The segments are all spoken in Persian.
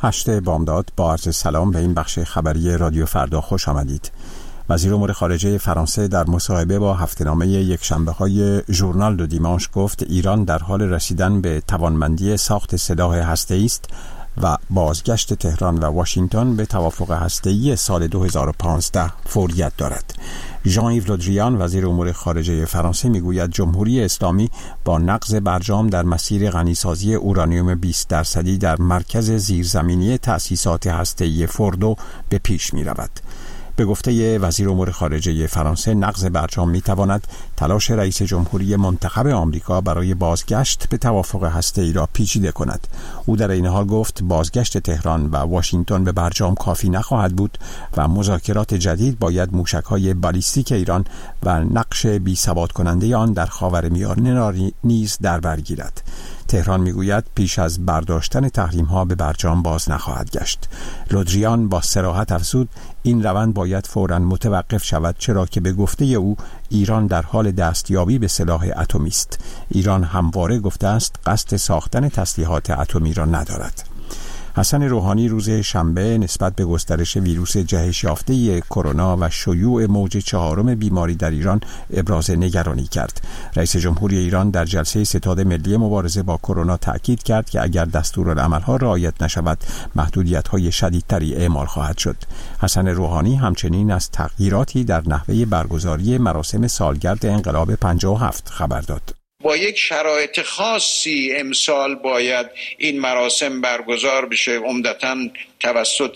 8 بامداد با عرض سلام به این بخش خبری رادیو فردا خوش آمدید. وزیر امور خارجه فرانسه در مصاحبه با هفته‌نامه یکشنبه‌های ژورنال دو دیمانش گفت ایران در حال رسیدن به توانمندی ساخت سلاح هسته‌ای است و بازگشت تهران و واشنگتن به توافق هسته‌ای سال 2015 فوریت دارد. ژان-ایو لودریان وزیر امور خارجه فرانسه میگوید جمهوری اسلامی با نقض برجام در مسیر غنیسازی اورانیوم 20% در مرکز زیرزمینی تأسیسات هسته‌ای فوردو به پیش می‌رود. به گفته وزیر امور خارجه فرانسه نقض برجام می‌تواند تلاش رئیس جمهوری منتخب آمریکا برای بازگشت به توافق هسته‌ای را پیچیده کند. او در این حال گفت بازگشت تهران و واشنگتن به برجام کافی نخواهد بود و مذاکرات جدید باید موشک‌های بالیستیک ایران و نقش بی‌ثبات کننده آن در خاورمیانه را نیز در بر گیرد. تهران میگوید پیش از برداشتن تحریم‌ها به برجام باز نخواهد گشت. لودریان با صراحت افزود این روند باید فوراً متوقف شود، چرا که به گفته او ایران در حال دستیابی به سلاح اتمی است. ایران همواره گفته است قصد ساختن تسلیحات اتمی را ندارد. حسن روحانی روز شنبه نسبت به گسترش ویروس جهش یافته کرونا و شیوع موج 4 بیماری در ایران ابراز نگرانی کرد. رئیس جمهوری ایران در جلسه ستاد ملی مبارزه با کرونا تأکید کرد که اگر دستورالعمل‌ها رعایت نشود محدودیت‌های شدیدتری اعمال خواهد شد. حسن روحانی همچنین از تغییراتی در نحوه برگزاری مراسم سالگرد انقلاب 57 خبر داد. با یک شرایط خاصی امسال باید این مراسم برگزار بشه، عمدتاً توسط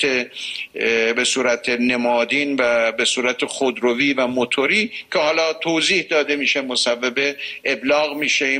به صورت نمادین و به صورت خودروی و موتوری که حالا توضیح داده میشه، مصوبه ابلاغ میشه.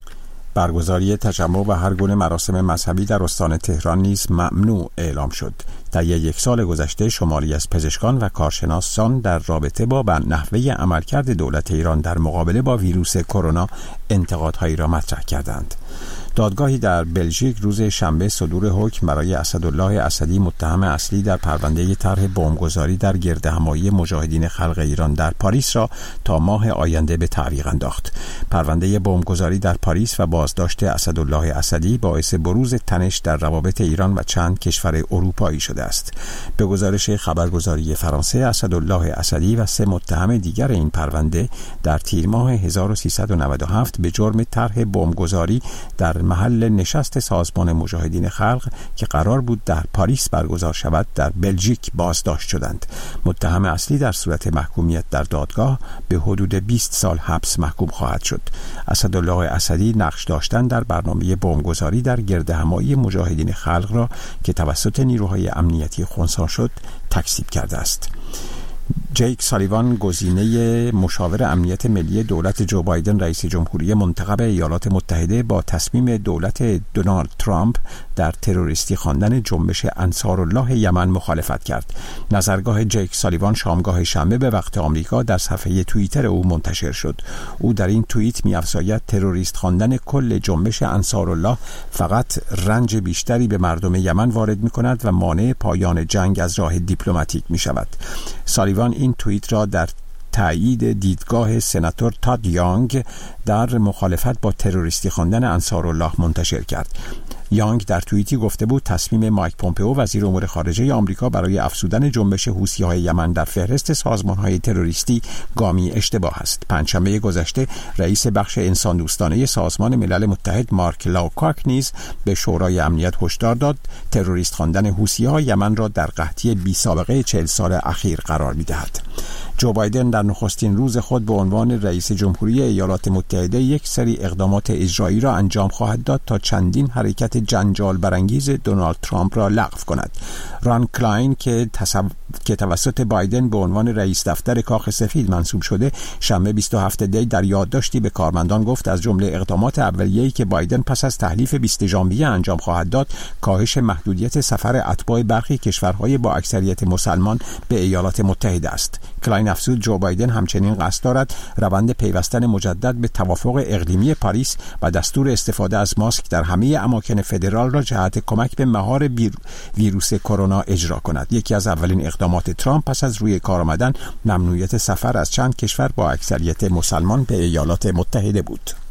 برگزاری تجمع و هر گونه مراسم مذهبی در استان تهران نیز ممنوع اعلام شد. در یک سال گذشته شماری از پزشکان و کارشناسان در رابطه با نحوه عملکرد دولت ایران در مقابله با ویروس کرونا انتقادهایی را مطرح کردند. دادگاهی در بلژیک روز شنبه صدور حکم برای اسدالله اسدی متهم اصلی در پرونده طرح بمبگذاری در گردهمایی مجاهدین خلق ایران در پاریس را تا ماه آینده به تعویق انداخت. پرونده بمبگذاری در پاریس و بازداشت اسدالله اسدی باعث بروز تنش در روابط ایران و چند کشور اروپایی شده است. به گزارش خبرگزاری فرانسه اسدالله اسدی و 3 متهم دیگر این پرونده در تیر ماه 1397 به جرم طرح بمبگذاری در محل نشست سازمان مجاهدین خلق که قرار بود در پاریس برگزار شود در بلژیک بازداشت شدند. متهم اصلی در صورت محکومیت در دادگاه به حدود 20 سال حبس محکوم خواهد شد. اسدالله اسدی نقش داشتن در برنامه بمبگذاری در گردهمایی مجاهدین خلق را که توسط نیروهای امنیتی خنثی شد تکذیب کرده است. جیک سالیوان گزینه مشاور امنیت ملی دولت جو بایدن رئیس جمهوری منتخب ایالات متحده با تصمیم دولت دونالد ترامپ در تروریستی خواندن جنبش انصارالله یمن مخالفت کرد. نظرگاه جیک سالیوان شامگاه شنبه به وقت آمریکا در صفحه توییتر او منتشر شد. او در این توییت می‌افزاید تروریست خواندن کل جنبش انصارالله فقط رنج بیشتری به مردم یمن وارد می‌کند و مانع پایان جنگ از راه دیپلماتیک می‌شود. سالیوان این توییت را در تایید دیدگاه سناتور تاد یانگ در مخالفت با تروریستی خواندن انصارالله منتشر کرد. یانگ در توییتی گفته بود تصمیم مایک پومپئو وزیر امور خارجه آمریکا برای افزودن جنبش حوثی‌های یمن در فهرست سازمان‌های تروریستی گامی اشتباه است. پنجشنبه گذشته رئیس بخش انسان دوستانه سازمان ملل متحد مارک لاوکاک نیز به شورای امنیت هشدار داد تروریست خواندن حوثی‌ها یمن را در قحطی بی‌سابقه 40 سال اخیر قرار می‌دهد. جو بایدن در نخستین روز خود به عنوان رئیس جمهوری ایالات متحده یک سری اقدامات اجرایی را انجام خواهد داد تا چندین حرکت جنجال برانگیز دونالد ترامپ را لغو کند. ران کلاین که توسط بایدن به عنوان رئیس دفتر کاخ سفید منصوب شده شنبه 27 دی در یادداشتی به کارمندان گفت از جمله اقدامات اولیه‌ای که بایدن پس از تحلیف 20 ژانویه انجام خواهد داد کاهش محدودیت سفر اتباع برخی کشورهای با اکثریت مسلمان به ایالات متحده است. کلاین افزود جو بایدن همچنین قصد دارد روند پیوستن مجدد به توافق اقلیمی پاریس و دستور استفاده از ماسک در همه اماکن فدرال را جهت کمک به مهار ویروس کرونا اجرا کند. یکی از اولین اقدامات ترامپ پس از روی کار آمدن ممنوعیت سفر از چند کشور با اکثریت مسلمان به ایالات متحده بود.